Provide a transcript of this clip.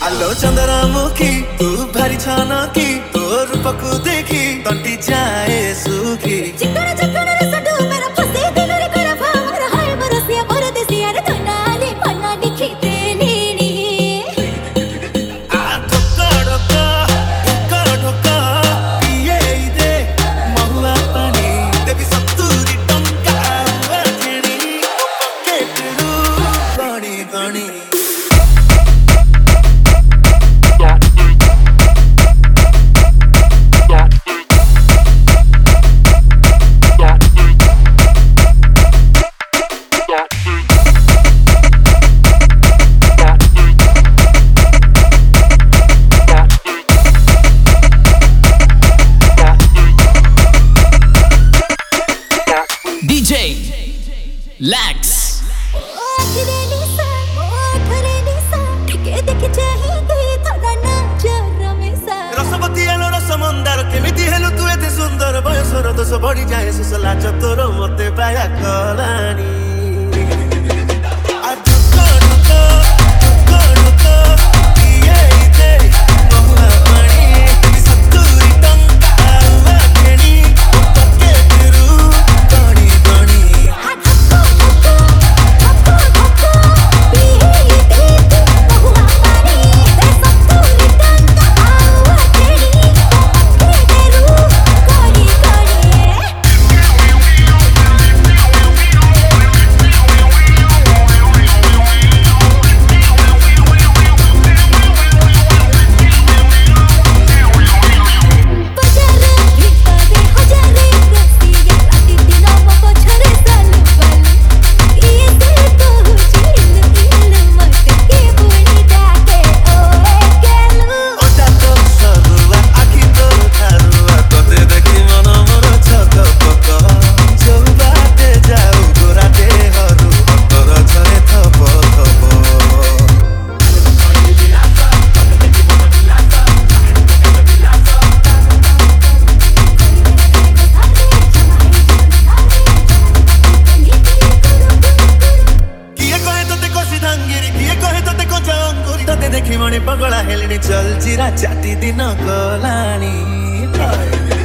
आलो चंद्रमुखी तू भारी छाना की तोर पकु देखी तंटी जाए सुखी चिकन चिकन रसडू मेरा फसे दिल रे कर भाव मेरा हर बरसिया और देसिया रे तनाले पन्ना दिखी तेलीनी आ ढोका ढोका ढोका ढोका पिए दे महुआ पानी देवी सत्तूरी टंका वाचेणी पकेटरू गणी गणी DJ Lex आखरे निसा आखरे निसा ठिके देख चाहेगी थोड़ा नजर में सा रसवती आलो रसमंदार केमिति हेलु तू एते सुंदर बयसर दोष बढ़ी जाए सुसला चतुर मते पाया कलानी आ ढोका ढोका ढोका ढोका पिए दे महुआ पानी देवी सत्तूरी टंका वाचेणी पकेटरू गणी गणी धक्को धक्को धक्को धक्को पीए दे बहुआ पानी तेरे सत्तूरी टंका आवा तेरी पकेटरू गड़ी गड़ी बजारे भिका दे हजारे रसिया राती दिनों को छोरे सालू वालू ये से तो चिल मत के बुनी डाके ओए गेलू ओटा तो सरुआ आखि तो थारुआ तोते देखि मन मोर छकपक चौबाटे जाऊ गोराटे हरू तोर झरे थप थप किए कहे तोते कसी धांगिरी किए कहे तोते कचा अंगुरी तोते देखि मणि पगला हेलिनी चल चिरा चाटी दिन गलानी